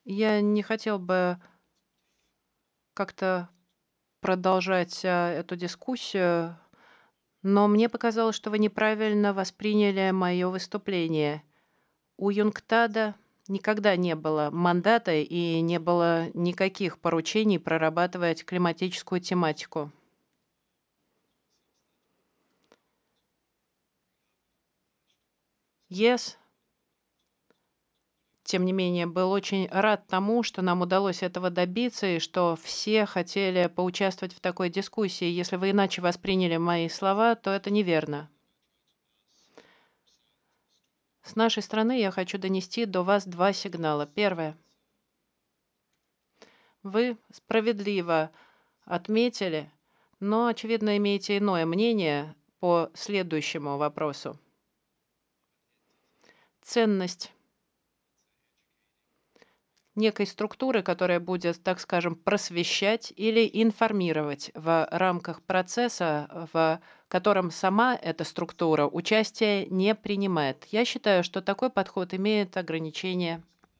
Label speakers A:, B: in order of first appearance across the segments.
A: Я не хотел бы как-то продолжать эту дискуссию, но мне показалось, что вы неправильно восприняли мое выступление. У ЮНКТАДа никогда не было мандата и не было никаких поручений прорабатывать климатическую тематику. ЕС, тем не менее, был очень рад тому, что нам удалось этого добиться и что все хотели поучаствовать в такой дискуссии. Если вы иначе восприняли мои слова, то это неверно. С нашей стороны я хочу донести до вас два сигнала. Первое. Вы справедливо отметили, но, очевидно, имеете иное мнение по следующему вопросу. Ценность некой структуры, которая будет, так скажем, просвещать или информировать в рамках процесса, в котором сама эта структура участия не принимает. Я считаю, что такой подход имеет ограничения.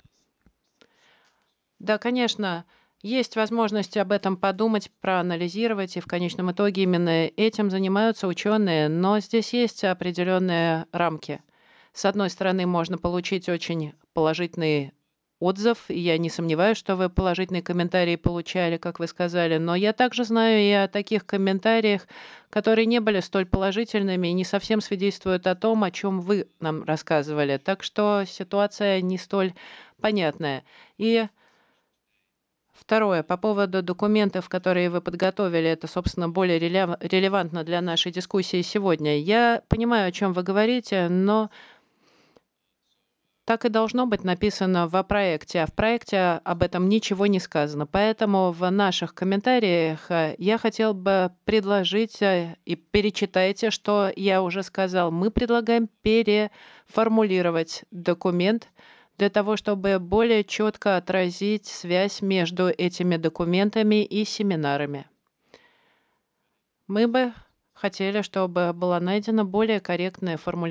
A: Да, конечно, есть возможность об этом подумать, проанализировать, и в конечном итоге именно этим занимаются ученые, но здесь есть определенные рамки. С одной стороны, можно получить очень положительный отзыв, и я не сомневаюсь, что вы положительные комментарии получали, как вы сказали, но я также знаю и о таких комментариях, которые не были столь положительными и не совсем свидетельствуют о том, о чем вы нам рассказывали. Так что ситуация не столь понятная. И второе, по поводу документов, которые вы подготовили, это, собственно, более релевантно для нашей дискуссии сегодня. Я понимаю, о чем вы говорите, но так и должно быть написано в проекте, а в проекте об этом ничего не сказано. Поэтому в наших комментариях я хотел бы предложить, и перечитайте, что я уже сказал. Мы предлагаем переформулировать документ для того, чтобы более четко отразить связь между этими документами и семинарами. Мы бы хотели, чтобы была найдена более корректная формулировка.